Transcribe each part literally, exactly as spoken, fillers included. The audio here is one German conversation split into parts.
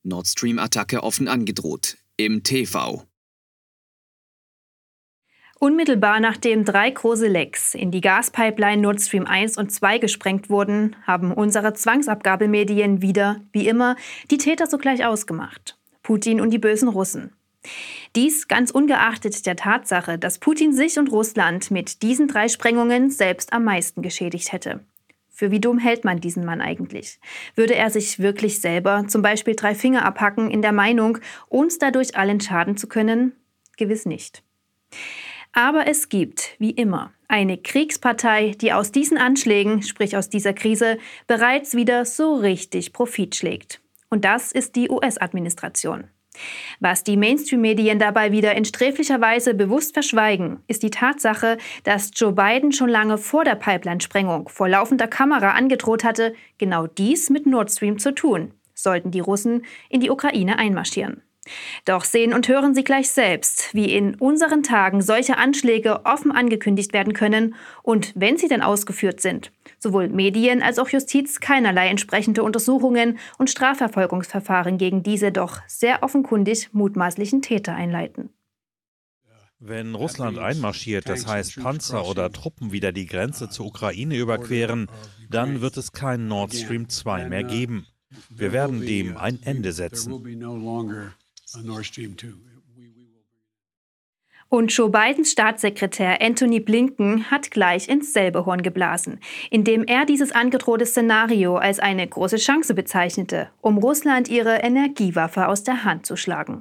Nord Stream-Attacke offen angedroht. Im T V. Unmittelbar nachdem drei große Lecks in die Gaspipeline Nord Stream eins und zwei gesprengt wurden, haben unsere Zwangsabgabemedien wieder, wie immer, die Täter sogleich ausgemacht. Putin und die bösen Russen. Dies ganz ungeachtet der Tatsache, dass Putin sich und Russland mit diesen drei Sprengungen selbst am meisten geschädigt hätte. Für wie dumm hält man diesen Mann eigentlich? Würde er sich wirklich selber zum Beispiel drei Finger abhacken in der Meinung, uns dadurch allen schaden zu können? Gewiss nicht. Aber es gibt, wie immer, eine Kriegspartei, die aus diesen Anschlägen, sprich aus dieser Krise, bereits wieder so richtig Profit schlägt. Und das ist die U S-Administration. Was die Mainstream-Medien dabei wieder in sträflicher Weise bewusst verschweigen, ist die Tatsache, dass Joe Biden schon lange vor der Pipeline-Sprengung vor laufender Kamera angedroht hatte, genau dies mit Nord Stream zu tun, sollten die Russen in die Ukraine einmarschieren. Doch sehen und hören Sie gleich selbst, wie in unseren Tagen solche Anschläge offen angekündigt werden können und, wenn sie denn ausgeführt sind, sowohl Medien als auch Justiz keinerlei entsprechende Untersuchungen und Strafverfolgungsverfahren gegen diese doch sehr offenkundig mutmaßlichen Täter einleiten. Wenn Russland einmarschiert, das heißt Panzer oder Truppen wieder die Grenze zur Ukraine überqueren, dann wird es kein Nord Stream zwei mehr geben. Wir werden dem ein Ende setzen. Und Joe Bidens Staatssekretär Antony Blinken hat gleich ins selbe Horn geblasen, indem er dieses angedrohte Szenario als eine große Chance bezeichnete, um Russland ihre Energiewaffe aus der Hand zu schlagen.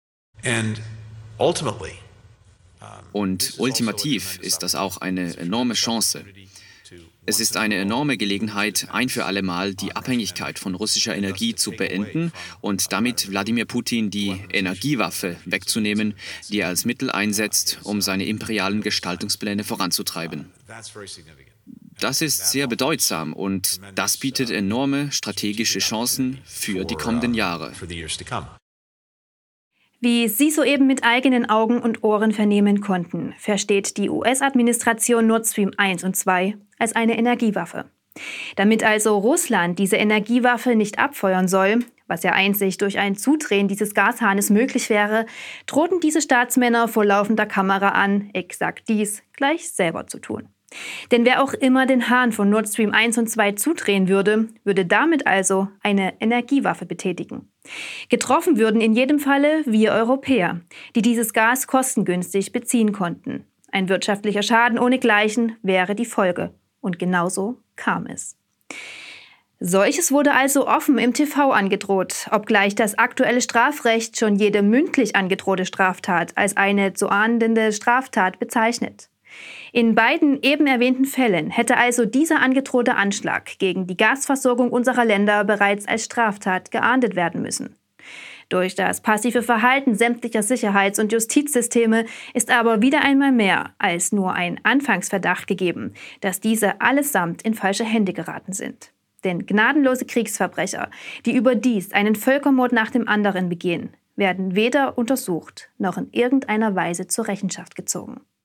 Und ultimativ ist das auch eine enorme Chance. Es ist eine enorme Gelegenheit, ein für alle Mal die Abhängigkeit von russischer Energie zu beenden und damit Wladimir Putin die Energiewaffe wegzunehmen, die er als Mittel einsetzt, um seine imperialen Gestaltungspläne voranzutreiben. Das ist sehr bedeutsam und das bietet enorme strategische Chancen für die kommenden Jahre. Wie Sie soeben mit eigenen Augen und Ohren vernehmen konnten, versteht die U S-Administration Nord Stream eins und zwei als eine Energiewaffe. Damit also Russland diese Energiewaffe nicht abfeuern soll, was ja einzig durch ein Zudrehen dieses Gashahnes möglich wäre, drohten diese Staatsmänner vor laufender Kamera an, exakt dies gleich selber zu tun. Denn wer auch immer den Hahn von Nord Stream eins und zwei zudrehen würde, würde damit also eine Energiewaffe betätigen. Getroffen würden in jedem Falle wir Europäer, die dieses Gas kostengünstig beziehen konnten. Ein wirtschaftlicher Schaden ohnegleichen wäre die Folge. Und genauso kam es. Solches wurde also offen im T V angedroht, obgleich das aktuelle Strafrecht schon jede mündlich angedrohte Straftat als eine zu ahndende Straftat bezeichnet. In beiden eben erwähnten Fällen hätte also dieser angedrohte Anschlag gegen die Gasversorgung unserer Länder bereits als Straftat geahndet werden müssen. Durch das passive Verhalten sämtlicher Sicherheits- und Justizsysteme ist aber wieder einmal mehr als nur ein Anfangsverdacht gegeben, dass diese allesamt in falsche Hände geraten sind. Denn gnadenlose Kriegsverbrecher, die überdies einen Völkermord nach dem anderen begehen, werden weder untersucht noch in irgendeiner Weise zur Rechenschaft gezogen.